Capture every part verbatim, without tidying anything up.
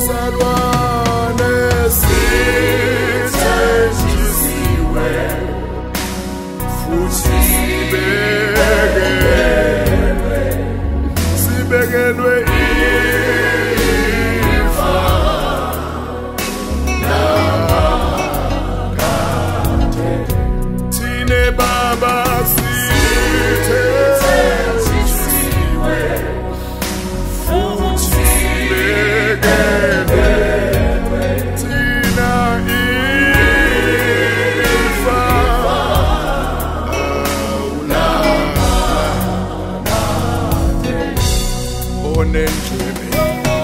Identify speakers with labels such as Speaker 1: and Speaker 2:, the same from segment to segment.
Speaker 1: bazalwane sithenjisiwe futhi sibekelwe sibekelwe ifa nakade thine baba sithenjisiwe futhi sibekelwe thina ifa nakade onendlebe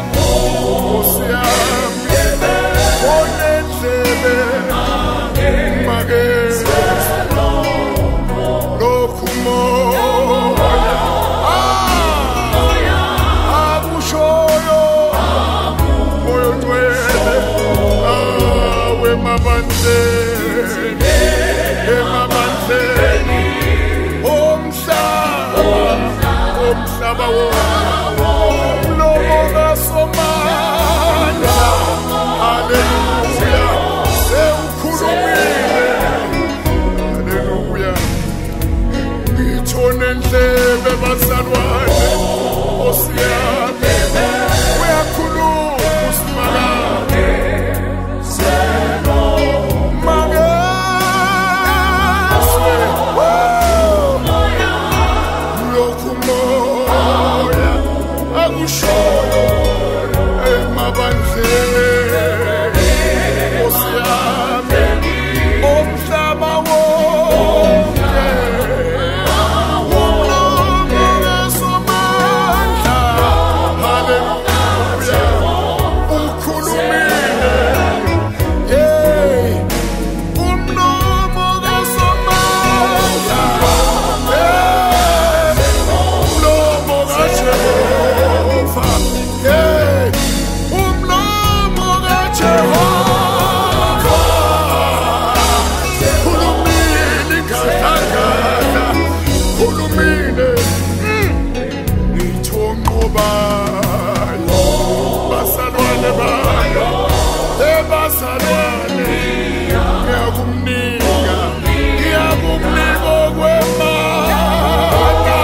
Speaker 1: osiyami onendlebe mageza lokhu moya akushoyo moyo ngcwele awe mabandleni emabandleni omhlaba omhlaba umlomo kaSomandla haleluya sewukhulumile haleluya ngithone ndlebe bazalwane osiyami uyakhuluma usimakade zelo magase moya lokhu moya akushoyo emabandleni osiyami omhlaba wonke umlomo kaSomandla haleluya ukhulumile hey umlomo kaSomandla hey umlomo kaJehova hey umlomo kaJehova khulumile kahlangana khulumile ngithonqobayo bazalwane bayo ebazalwane ngiyakumnika ngiyakumnika okwemana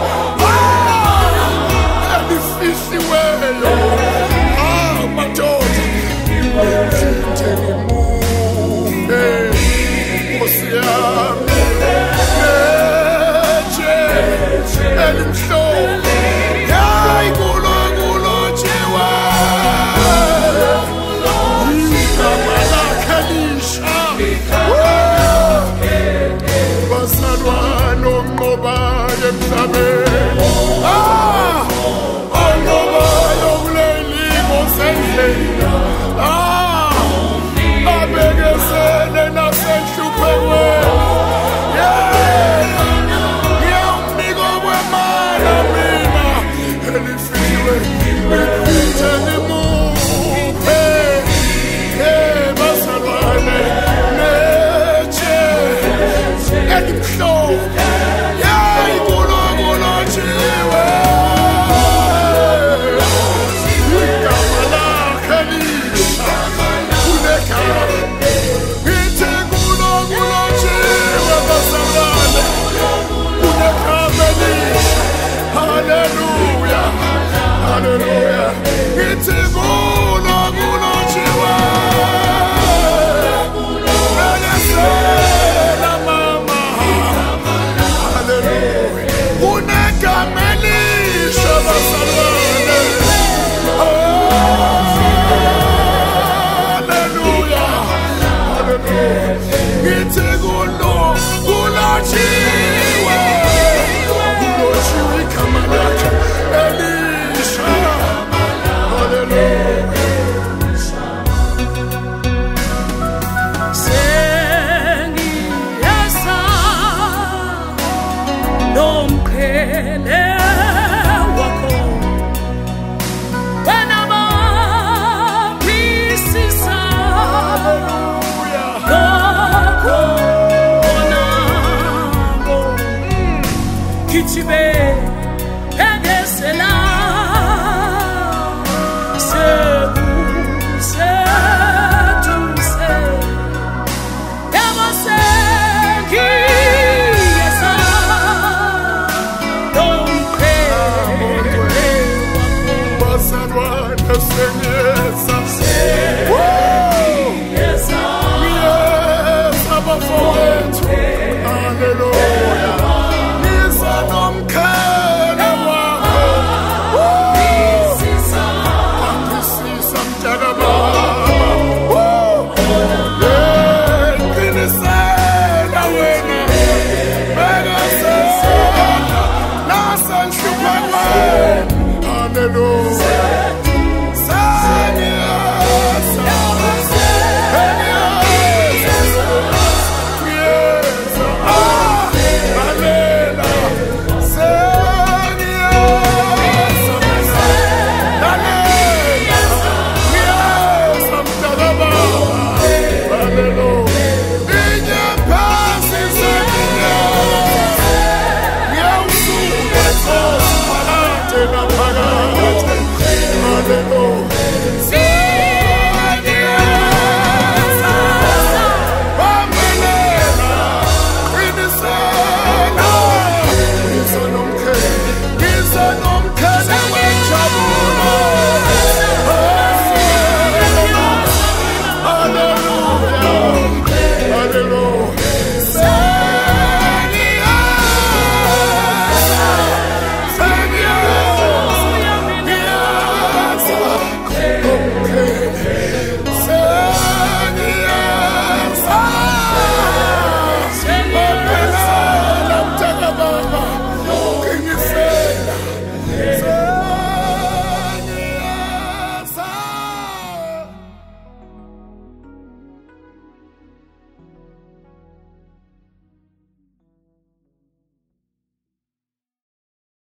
Speaker 1: elifihliweyo amadoda ngithe ngimuke Nkosi yami netshe elimhlophe hayi kulo kulotshiwe igama lakhe lisha bazalwane onqobayo emhlabeni ah onqobayo kuley'lingo zendlela ah abekezele nasenhluphekweni ngiyawunika okwemana mina elifihliwe ngiphinje ngimuphe bazalwane netshe elimhlophe hayi kulo kulotshiwe igama lakhe lisha kunekhaya ngithe kulo kulotshiwe bazalwane kunekhaya elisha haleluya haleluya ngithi kulo kulotshiwe bekezela mama haleluya kunegama elisha bazalwane haleluya haleluya ngithi kulo kulotshiwe kulotshiwe igama lakhe elisha haleluya
Speaker 2: sengiyasa nomqhele wakho wena baphisisa lokho khona kichibe